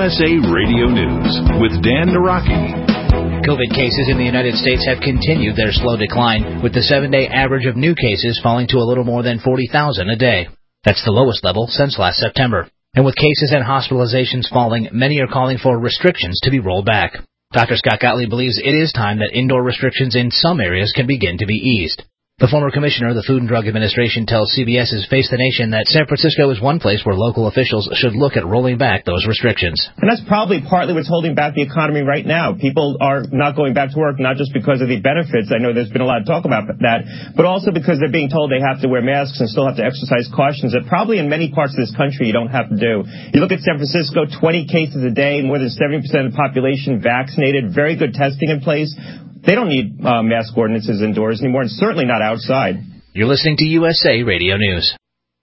USA Radio News with Dan Naraki. COVID cases in the United States have continued their slow decline, with the 7-day average of new cases falling to a little more than 40,000 a day. That's the lowest level since last September. And with cases and hospitalizations falling, many are calling for restrictions to be rolled back. Dr. Scott Gottlieb believes it is time that indoor restrictions in some areas can begin to be eased. The former commissioner of the Food and Drug Administration tells CBS's Face the Nation that San Francisco is one place where local officials should look at rolling back those restrictions. And that's probably partly what's holding back the economy right now. People are not going back to work, not just because of the benefits. I know there's been a lot of talk about that, but also because they're being told they have to wear masks and still have to exercise cautions that probably in many parts of this country you don't have to do. You look at San Francisco, 20 cases a day, more than 70% of the population vaccinated, very good testing in place. They don't need mask ordinances indoors anymore, and certainly not outside. You're listening to USA Radio News.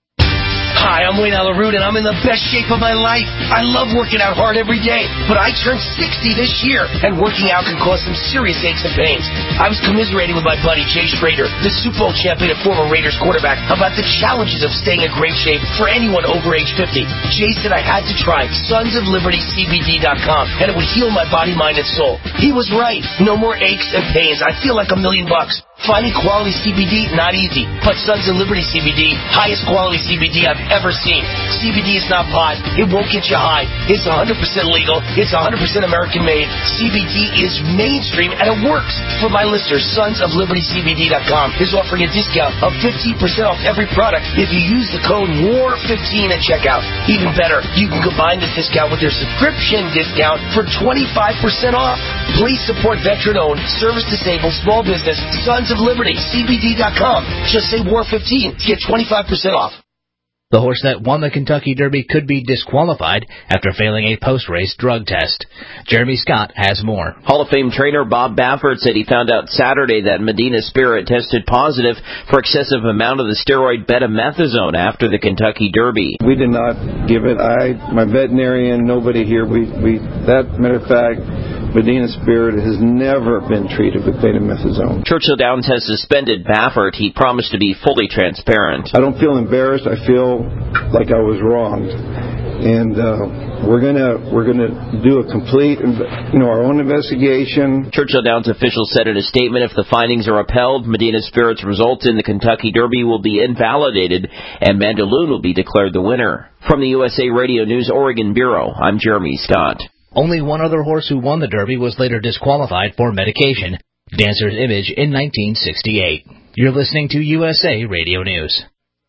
Hi, I'm Wayne Alaroot, and I'm in the best shape of my life. I love working out hard every day, but I turned 60 this year, and working out can cause some serious aches and pains. I was commiserating with my buddy Jay Schrader, the Super Bowl champion and former Raiders quarterback, about the challenges of staying in great shape for anyone over age 50. Jay said I had to try SonsOfLibertyCBD.com, and it would heal my body, mind, and soul. He was right. No more aches and pains. I feel like $1 million. Finding quality CBD, not easy. But Sons of Liberty CBD, highest quality CBD I've ever seen. CBD is not pot. It won't get you high. It's 100% legal. It's 100% American made. CBD is mainstream and it works. For my listeners, SonsOfLibertyCBD.com is offering a discount of 15% off every product if you use the code WAR15 at checkout. Even better, you can combine this discount with your subscription discount for 25% off. Please support veteran-owned, service-disabled, small business, Sons of Liberty, CBD.com. Just say WAR15 to get 25% off. The horse that won the Kentucky Derby could be disqualified after failing a post-race drug test. Jeremy Scott has more. Hall of Fame trainer Bob Baffert said he found out Saturday that Medina Spirit tested positive for excessive amount of the steroid betamethasone after the Kentucky Derby. We did not give it. My veterinarian, nobody here. That matter of fact, Medina Spirit has never been treated with betamethasone. Churchill Downs has suspended Baffert. He promised to be fully transparent. I don't feel embarrassed. I feel like I was wronged, and we're gonna do a complete, our own investigation. Churchill Downs officials said in a statement, if the findings are upheld, Medina Spirit's results in the Kentucky Derby will be invalidated, and Mandaloun will be declared the winner. From the USA Radio News Oregon Bureau, I'm Jeremy Scott. Only one other horse who won the Derby was later disqualified for medication, Dancer's Image, in 1968. You're listening to USA Radio News.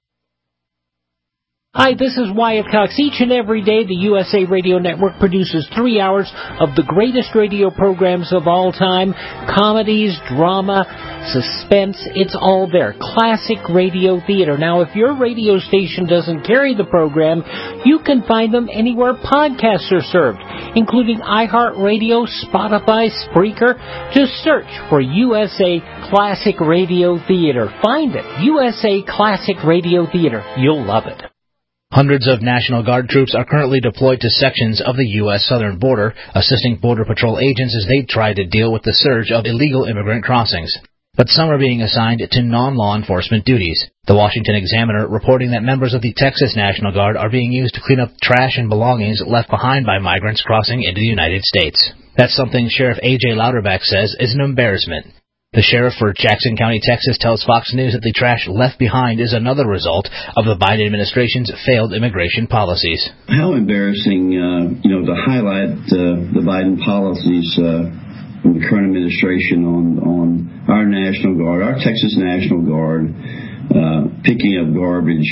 Hi, this is Wyatt Cox. Each and every day, the USA Radio Network produces 3 hours of the greatest radio programs of all time. Comedies, drama, suspense, it's all there. Classic radio theater. Now, if your radio station doesn't carry the program, you can find them anywhere podcasts are served, including iHeartRadio, Spotify, Spreaker. Just search for USA Classic Radio Theater. Find it. USA Classic Radio Theater. You'll love it. Hundreds of National Guard troops are currently deployed to sections of the U.S. southern border, assisting Border Patrol agents as they try to deal with the surge of illegal immigrant crossings. But some are being assigned to non-law enforcement duties. The Washington Examiner reporting that members of the Texas National Guard are being used to clean up trash and belongings left behind by migrants crossing into the United States. That's something Sheriff A.J. Louderback says is an embarrassment. The sheriff for Jackson County, Texas, tells Fox News that the trash left behind is another result of the Biden administration's failed immigration policies. How embarrassing, to highlight the Biden policies from the current administration on our National Guard, our Texas National Guard, picking up garbage,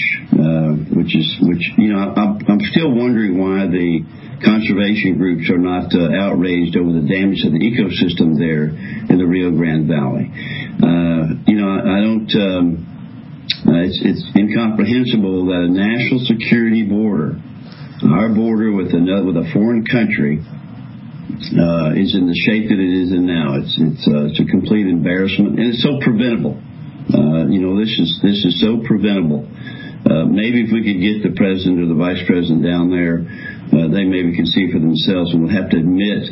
I'm still wondering why the conservation groups are not outraged over the damage to the ecosystem there in the Rio Grande Valley. It's incomprehensible that a national security border, our border with a foreign country, is in the shape that it is in now. It's a complete embarrassment, and it's so preventable. This is so preventable. Maybe if we could get the president or the vice president down there, they maybe can see for themselves and would have to admit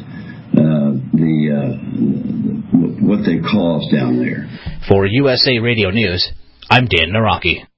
what they caused down there. For USA Radio News, I'm Dan Naraki.